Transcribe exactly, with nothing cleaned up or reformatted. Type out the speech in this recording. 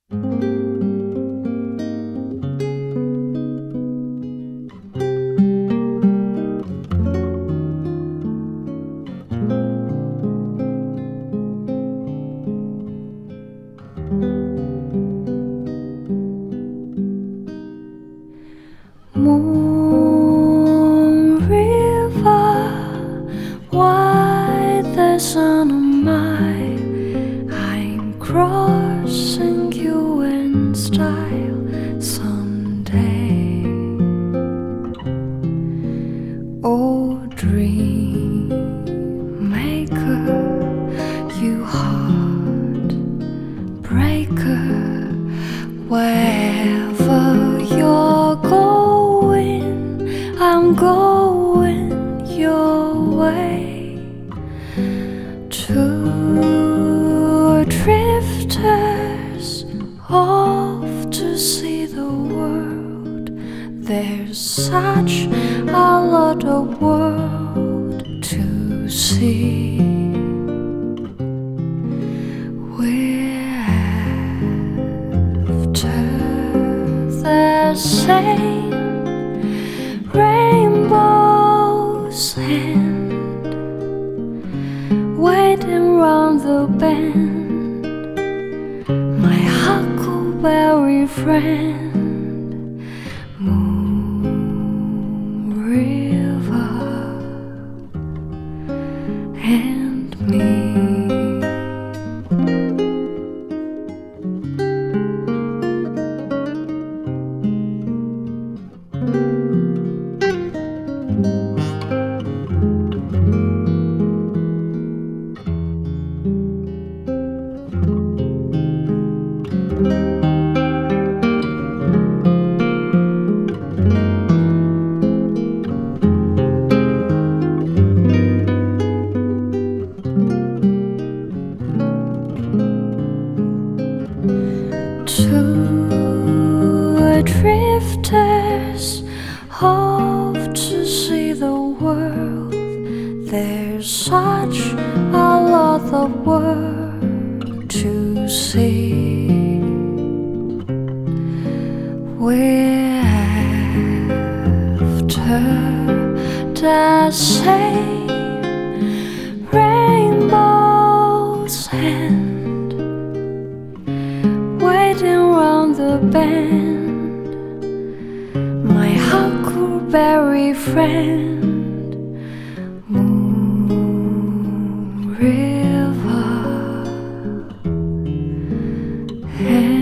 Moon River, why the sun on my, I'm crossing you in style someday. Oh, dream maker, you heart breaker, wherever you're going, I'm going your way. Two drifters off to see the world. There's such a lot of world to see. We're after the same rainbow's end, waiting round the bend, my huckleberry friend. Moon River and me. Two drifters off to see the world. There's such a lot of world to see. We're after the same rainbow's end, waiting round the bend, my huckleberry friend. Moon River and